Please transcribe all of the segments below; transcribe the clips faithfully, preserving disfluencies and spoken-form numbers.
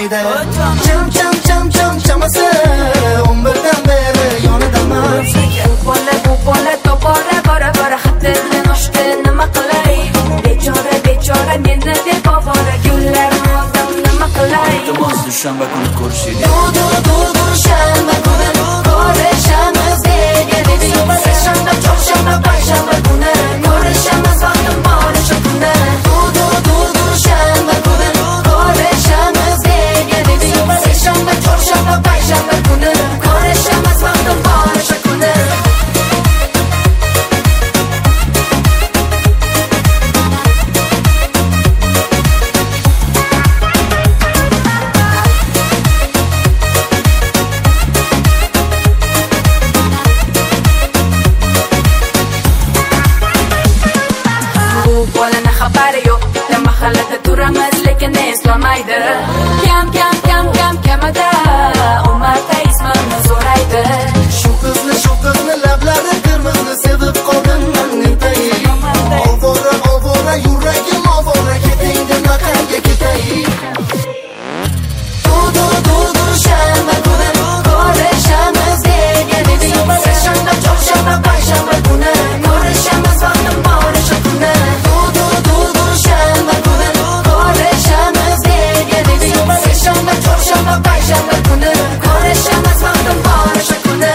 bo'lmaydi. Cham cham cham cham chamasi o'n birdan beri yonidaman. Bu bola bu bola tobora bora bora xatdan oshdi nima qilay? Bechora bechora meni deb ovora gullar oldim nima qilay? Iltimos dushanba kuni ko'rishaylik. Du du du dushanba kuni ko'rishamiz degan edik. Seshanba chorshanba payshanba kuni ko'rishamiz vaqtim bor o'sha kuni. Du du du dushanba kuni ko'rishamiz degan edik. Seshanba chorshanba payshanba kuni ko'rishamiz vaqtim bor o'sha kuni. Bolani xabari yo'q, mahallada turamiz lekin eslamaydi. Kam kam kam kam kamada umarda ismimni so'raydi. Shu qizni shu qizni lablari qirmizni sevib qoldim men netay. Ovora ovora yuragim ovora keting dema qayga ketay. Du du du dushanba kuni ko'rishamiz degan edik. Seshanba chorshanba payshanba kuni ko'rishamiz vaqtim bor o'sha kuni. Du du du dushanba kuni ko'rishamiz degan edik. Seshanba chorshanba payshanba kuni ko'rishamiz vaqtim bor o'sha kuni.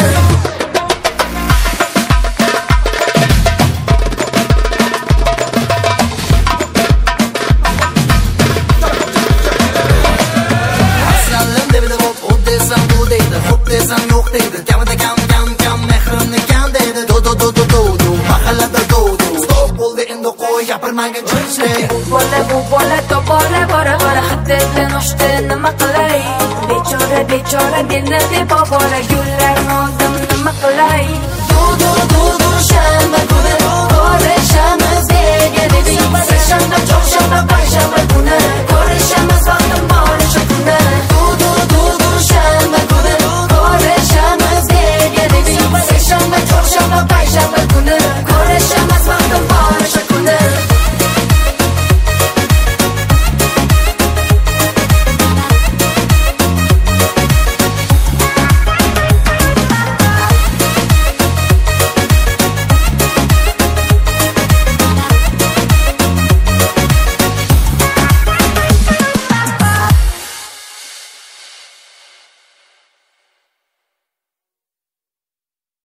Aslanlim debida bo'p u desam bu deydi, xo'p desam yo'q deydi. Kamida kam kam kam mehrimni kam deydi. Do do do do do do mahallada do do. Stop bo'ldi endi qo'y gapirmagin chiqishli. Bu bola bu bola tobora bora bora xatdan oshdi nima qilay? Bechora bechora meni deb ovora gullar oldim nima qilay? Du du du dushanba kuni ko'rishamiz degan edik. Seshanba chorshanba payshanba kuni ko'rishamiz vaqtim bor o'sha